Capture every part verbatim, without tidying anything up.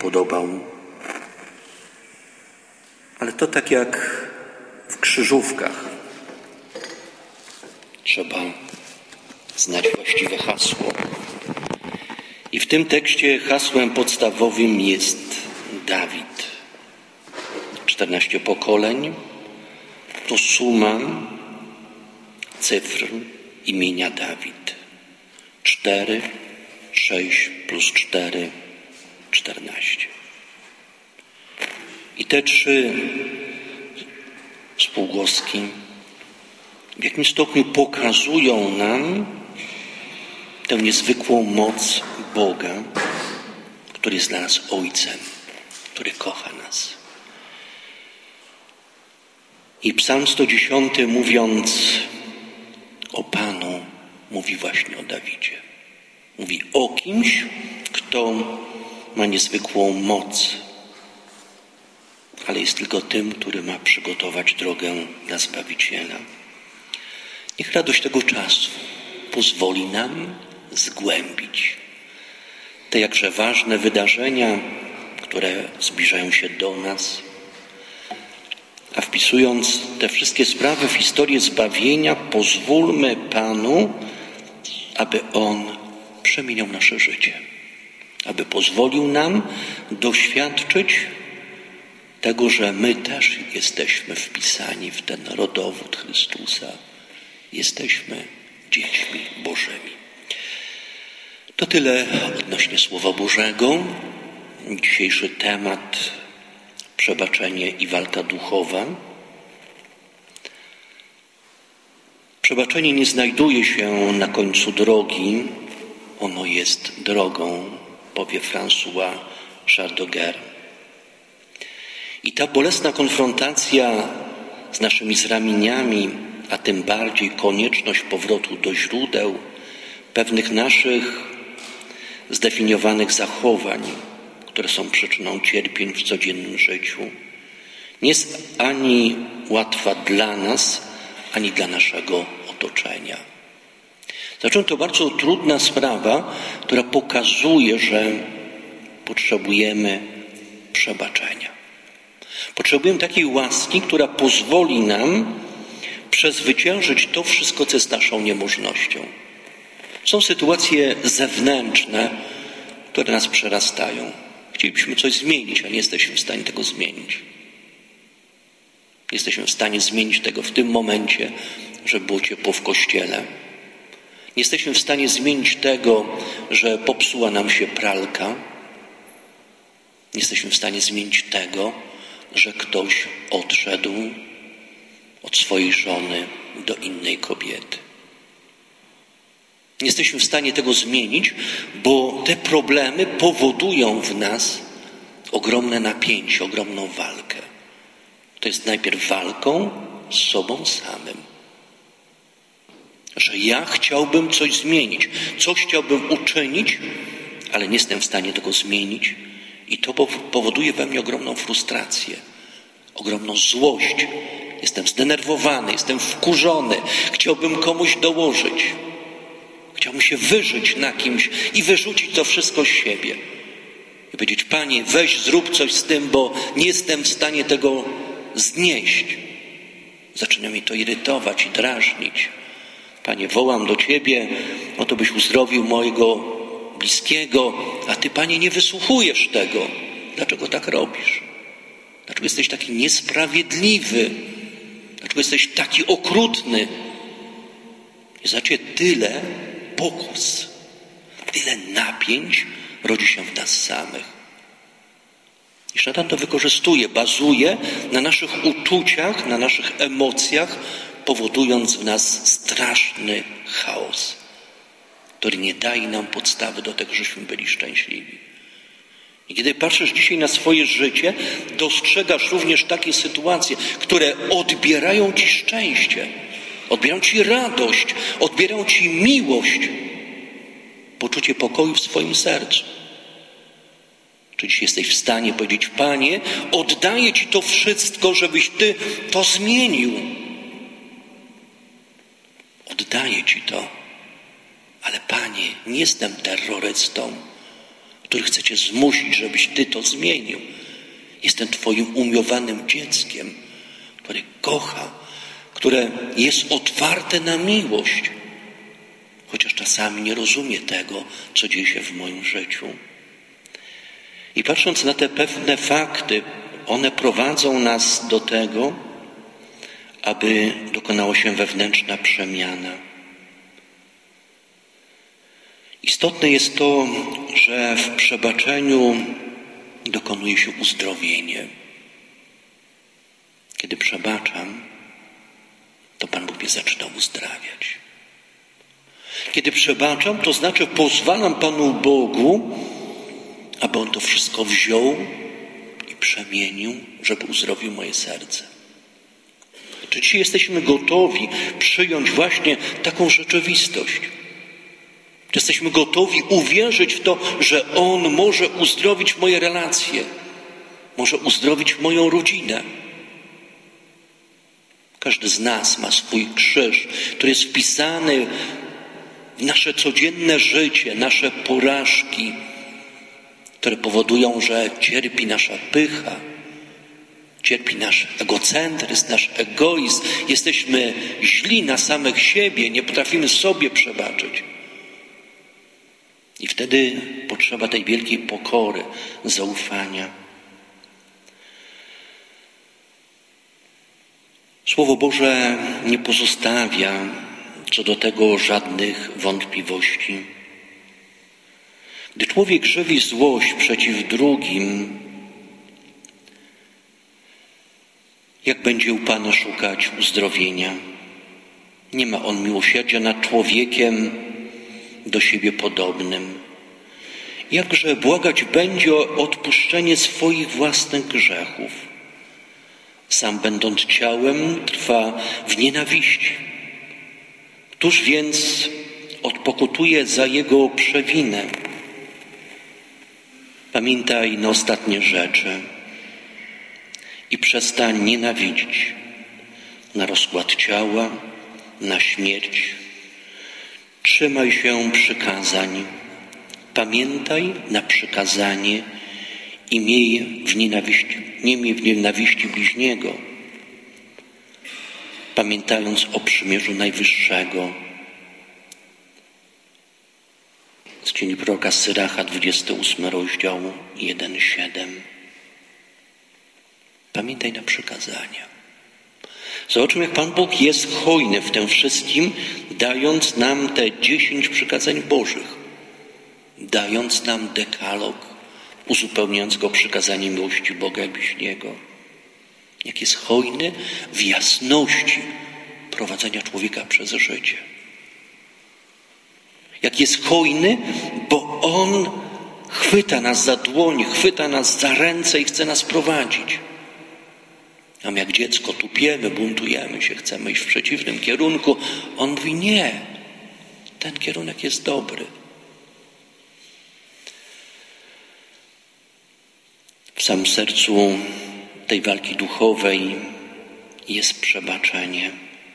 podobał. Ale to tak jak w krzyżówkach. Trzeba znać właściwe hasło. I w tym tekście hasłem podstawowym jest Dawid. Czternaście pokoleń to suma cyfr imienia Dawid. Cztery, sześć plus cztery, czternaście. I te trzy spółgłoski w jakimś stopniu pokazują nam tę niezwykłą moc Boga, który jest dla nas Ojcem, który kocha nas. I Psalm sto dziesięć, mówiąc o Panu, mówi właśnie o Dawidzie. Mówi o kimś, kto ma niezwykłą moc, ale jest tylko tym, który ma przygotować drogę dla Zbawiciela. Niech radość tego czasu pozwoli nam zgłębić te jakże ważne wydarzenia, które zbliżają się do nas, a wpisując te wszystkie sprawy w historię zbawienia, pozwólmy Panu, aby On przemieniał nasze życie, aby pozwolił nam doświadczyć tego, że my też jesteśmy wpisani w ten rodowód Chrystusa. Jesteśmy dziećmi Bożymi. To tyle odnośnie Słowa Bożego. Dzisiejszy temat przebaczenie i walka duchowa. Przebaczenie nie znajduje się na końcu drogi. Ono jest drogą, powie François Chardoguer. I ta bolesna konfrontacja z naszymi zranieniami, a tym bardziej konieczność powrotu do źródeł pewnych naszych zdefiniowanych zachowań, które są przyczyną cierpień w codziennym życiu, nie jest ani łatwa dla nas, ani dla naszego otoczenia. Zatem to bardzo trudna sprawa, która pokazuje, że potrzebujemy przebaczenia. Potrzebujemy takiej łaski, która pozwoli nam przezwyciężyć to wszystko, co jest naszą niemożnością. Są sytuacje zewnętrzne, które nas przerastają. Chcielibyśmy coś zmienić, a nie jesteśmy w stanie tego zmienić. Nie jesteśmy w stanie zmienić tego w tym momencie, że było ciepło w kościele. Nie jesteśmy w stanie zmienić tego, że popsuła nam się pralka. Nie jesteśmy w stanie zmienić tego, że ktoś odszedł od swojej żony do innej kobiety. Nie jesteśmy w stanie tego zmienić, bo te problemy powodują w nas ogromne napięcie, ogromną walkę. To jest najpierw walką z sobą samym. Że ja chciałbym coś zmienić, coś chciałbym uczynić, ale nie jestem w stanie tego zmienić i to powoduje we mnie ogromną frustrację, ogromną złość. Jestem zdenerwowany, jestem wkurzony, chciałbym komuś dołożyć. Chciałbym się wyżyć na kimś i wyrzucić to wszystko z siebie. I powiedzieć: Panie, weź, zrób coś z tym, bo nie jestem w stanie tego znieść. Zaczyna mnie to irytować i drażnić. Panie, wołam do Ciebie, o to byś uzdrowił mojego bliskiego, a Ty, Panie, nie wysłuchujesz tego. Dlaczego tak robisz? Dlaczego jesteś taki niesprawiedliwy? Dlaczego jesteś taki okrutny? I znacie, tyle pokus, tyle napięć rodzi się w nas samych. I szatan to wykorzystuje, bazuje na naszych uczuciach, na naszych emocjach, powodując w nas straszny chaos, który nie daje nam podstawy do tego, żebyśmy byli szczęśliwi. I kiedy patrzysz dzisiaj na swoje życie, dostrzegasz również takie sytuacje, które odbierają Ci szczęście, odbierają Ci radość, odbierają Ci miłość, poczucie pokoju w swoim sercu. Czy dziś jesteś w stanie powiedzieć: Panie, oddaję Ci to wszystko, żebyś Ty to zmienił. Oddaję Ci to, ale Panie, nie jestem terrorystą, który chce cię zmusić, żebyś ty to zmienił. Jestem twoim umiłowanym dzieckiem, które kocha, które jest otwarte na miłość, chociaż czasami nie rozumie tego, co dzieje się w moim życiu. I patrząc na te pewne fakty, one prowadzą nas do tego, aby dokonała się wewnętrzna przemiana. Istotne jest to, że w przebaczeniu dokonuje się uzdrowienie. Kiedy przebaczam, to Pan Bóg mnie zaczyna uzdrawiać. Kiedy przebaczam, to znaczy pozwalam Panu Bogu, aby On to wszystko wziął i przemienił, żeby uzdrowił moje serce. Czy dzisiaj jesteśmy gotowi przyjąć właśnie taką rzeczywistość? Czy jesteśmy gotowi uwierzyć w to, że On może uzdrowić moje relacje, może uzdrowić moją rodzinę? Każdy z nas ma swój krzyż, który jest wpisany w nasze codzienne życie, nasze porażki, które powodują, że cierpi nasza pycha, cierpi nasz egocentryzm, nasz egoizm. Jesteśmy źli na samych siebie, nie potrafimy sobie przebaczyć. I wtedy potrzeba tej wielkiej pokory, zaufania. Słowo Boże nie pozostawia co do tego żadnych wątpliwości. Gdy człowiek żywi złość przeciw drugim, jak będzie u Pana szukać uzdrowienia? Nie ma On miłosierdzia nad człowiekiem do siebie podobnym. Jakże błagać będzie o odpuszczenie swoich własnych grzechów? Sam będąc ciałem trwa w nienawiści. Któż więc odpokutuje za jego przewinę? Pamiętaj na ostatnie rzeczy i przestań nienawidzić na rozkład ciała, na śmierć. Trzymaj się przykazań. Pamiętaj na przykazanie i miej w nienawiści, nie miej w nienawiści bliźniego, pamiętając o przymierzu Najwyższego. Z księgi proroka Syracha, dwudziesty ósmy rozdział, jeden siedem. Pamiętaj na przykazania. Zobaczmy, jak Pan Bóg jest hojny w tym wszystkim, dając nam te dziesięć przykazań Bożych, dając nam dekalog, uzupełniając go przykazaniem miłości Boga i bliźniego. Jak jest hojny w jasności prowadzenia człowieka przez życie. Jak jest hojny, bo On chwyta nas za dłoń, chwyta nas za ręce i chce nas prowadzić. A my jak dziecko tupiemy, buntujemy się, chcemy iść w przeciwnym kierunku. On mówi nie, ten kierunek jest dobry. W samym sercu tej walki duchowej jest przebaczenie.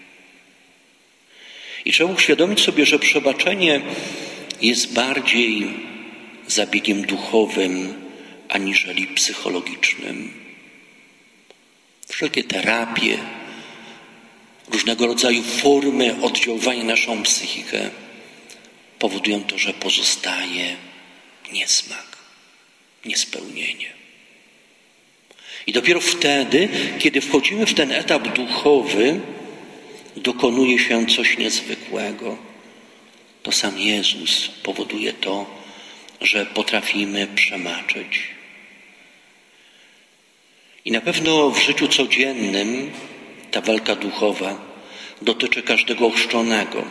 I trzeba uświadomić sobie, że przebaczenie jest bardziej zabiegiem duchowym aniżeli psychologicznym. Wszelkie terapie, różnego rodzaju formy oddziaływania na naszą psychikę powodują to, że pozostaje niesmak, niespełnienie. I dopiero wtedy, kiedy wchodzimy w ten etap duchowy, dokonuje się coś niezwykłego. To sam Jezus powoduje to, że potrafimy przemaczyć. I na pewno w życiu codziennym ta walka duchowa dotyczy każdego ochrzczonego,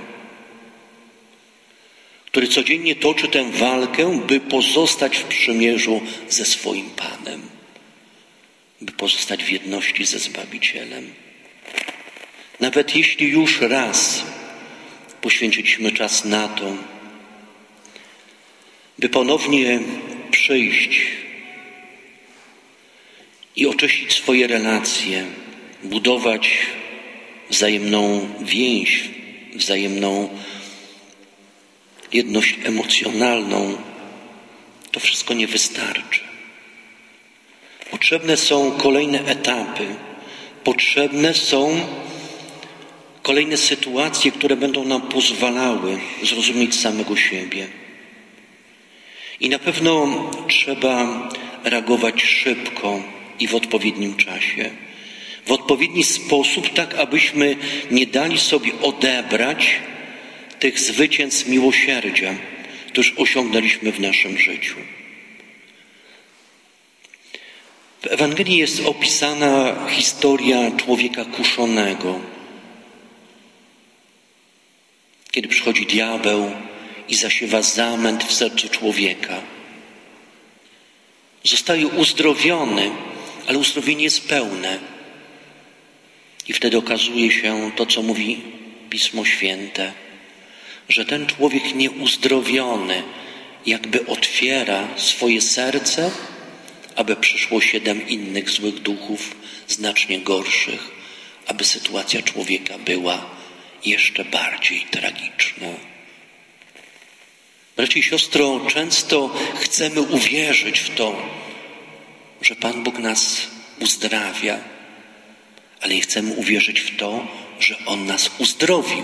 który codziennie toczy tę walkę, by pozostać w przymierzu ze swoim Panem, by pozostać w jedności ze Zbawicielem. Nawet jeśli już raz poświęciliśmy czas na to, by ponownie przyjść i oczyścić swoje relacje, budować wzajemną więź, wzajemną jedność emocjonalną, to wszystko nie wystarczy. Potrzebne są kolejne etapy, potrzebne są kolejne sytuacje, które będą nam pozwalały zrozumieć samego siebie. I na pewno trzeba reagować szybko i w odpowiednim czasie. W odpowiedni sposób, tak abyśmy nie dali sobie odebrać tych zwycięstw miłosierdzia, które już osiągnęliśmy w naszym życiu. W Ewangelii jest opisana historia człowieka kuszonego. Kiedy przychodzi diabeł i zasiewa zamęt w sercu człowieka. Zostaje uzdrowiony, ale uzdrowienie jest pełne. I wtedy okazuje się to, co mówi Pismo Święte, że ten człowiek nieuzdrowiony jakby otwiera swoje serce, aby przyszło siedem innych złych duchów, znacznie gorszych, aby sytuacja człowieka była jeszcze bardziej tragiczna. Bracia i siostro, często chcemy uwierzyć w to, że Pan Bóg nas uzdrawia, ale nie chcemy uwierzyć w to, że On nas uzdrowił.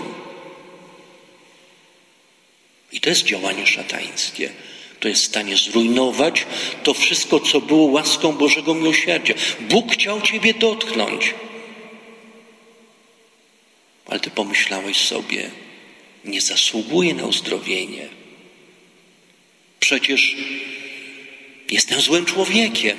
I to jest działanie szatańskie. To jest w stanie zrujnować to wszystko, co było łaską Bożego miłosierdzia. Bóg chciał Ciebie dotknąć. Ale Ty pomyślałeś sobie, nie zasługuję na uzdrowienie. Przecież jestem złym człowiekiem.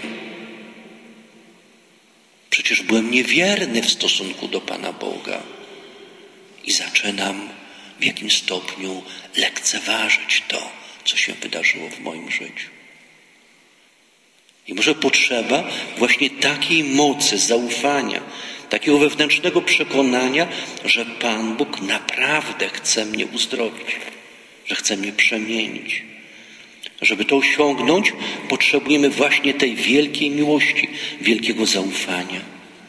Przecież byłem niewierny w stosunku do Pana Boga. I zaczynam w jakimś stopniu lekceważyć to, co się wydarzyło w moim życiu. I może potrzeba właśnie takiej mocy, zaufania, takiego wewnętrznego przekonania, że Pan Bóg naprawdę chce mnie uzdrowić, że chce mnie przemienić. Żeby to osiągnąć, potrzebujemy właśnie tej wielkiej miłości, wielkiego zaufania.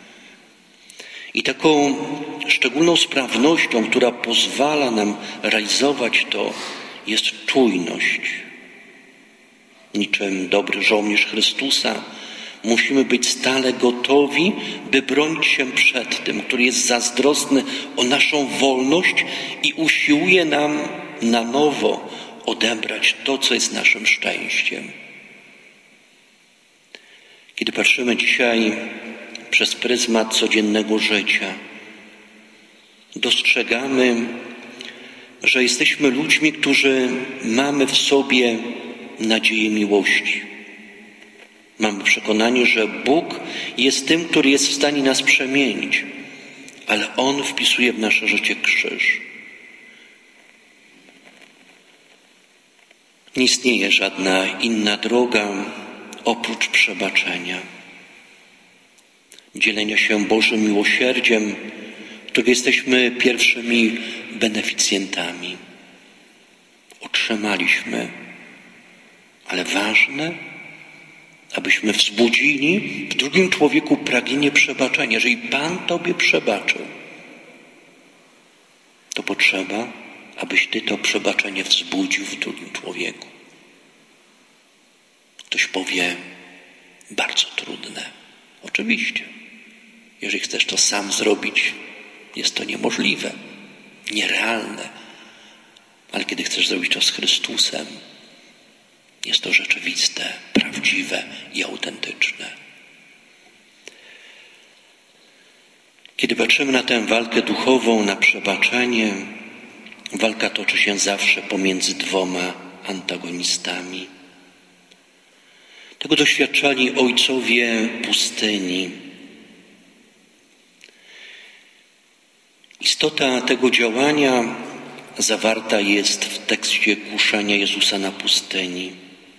I taką szczególną sprawnością, która pozwala nam realizować to, jest czujność. Niczym dobry żołnierz Chrystusa musimy być stale gotowi, by bronić się przed tym, który jest zazdrosny o naszą wolność i usiłuje nam na nowo odebrać to, co jest naszym szczęściem. Kiedy patrzymy dzisiaj przez pryzmat codziennego życia, dostrzegamy, że jesteśmy ludźmi, którzy mamy w sobie nadzieję miłości. Mamy przekonanie, że Bóg jest tym, który jest w stanie nas przemienić, ale On wpisuje w nasze życie krzyż. Nie istnieje żadna inna droga oprócz przebaczenia. Dzielenia się Bożym miłosierdziem, którego jesteśmy pierwszymi beneficjentami. Otrzymaliśmy, ale ważne, abyśmy wzbudzili w drugim człowieku pragnienie przebaczenia. Jeżeli Pan Tobie przebaczył, to potrzeba, abyś Ty to przebaczenie wzbudził w drugim człowieku. Ktoś powie, bardzo trudne. Oczywiście. Jeżeli chcesz to sam zrobić, jest to niemożliwe, nierealne. Ale kiedy chcesz zrobić to z Chrystusem, jest to rzeczywiste, prawdziwe i autentyczne. Kiedy patrzymy na tę walkę duchową, na przebaczenie, walka toczy się zawsze pomiędzy dwoma antagonistami. Tego doświadczali ojcowie pustyni. Istota tego działania zawarta jest w tekście kuszenia Jezusa na pustyni.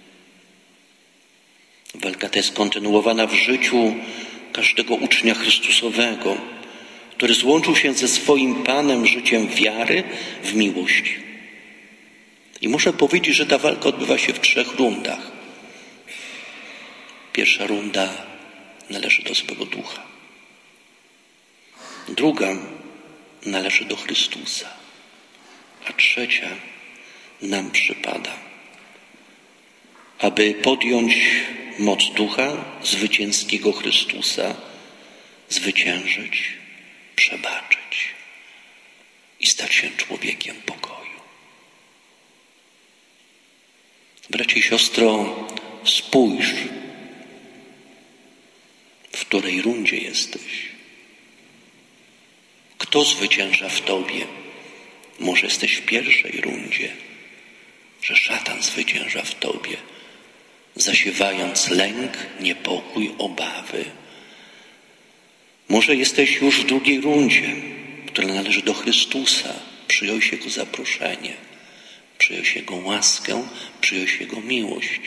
Walka ta jest kontynuowana w życiu każdego ucznia Chrystusowego, który złączył się ze swoim Panem życiem wiary w miłość. I muszę powiedzieć, że ta walka odbywa się w trzech rundach. Pierwsza runda należy do złego ducha. Druga należy do Chrystusa. A trzecia nam przypada. aby podjąć moc Ducha zwycięskiego Chrystusa, zwyciężyć, przebaczyć i stać się człowiekiem pokoju. Bracie i siostro, spójrz, w której rundzie jesteś. Kto zwycięża w tobie? Może jesteś w pierwszej rundzie, że szatan zwycięża w tobie, zasiewając lęk, niepokój, obawy. Może jesteś już w drugiej rundzie, która należy do Chrystusa. Przyjąłeś Jego zaproszenie, przyjąłeś Jego łaskę, przyjąłeś Jego miłość.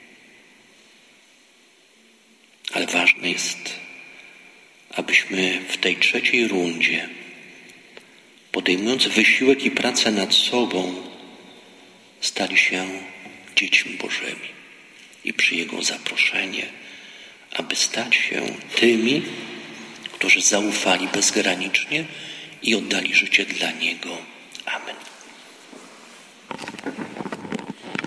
Ale ważne jest, abyśmy w tej trzeciej rundzie, podejmując wysiłek i pracę nad sobą, stali się dziećmi Bożymi i przyjęli zaproszenie, aby stać się tymi, którzy zaufali bezgranicznie i oddali życie dla Niego. Amen.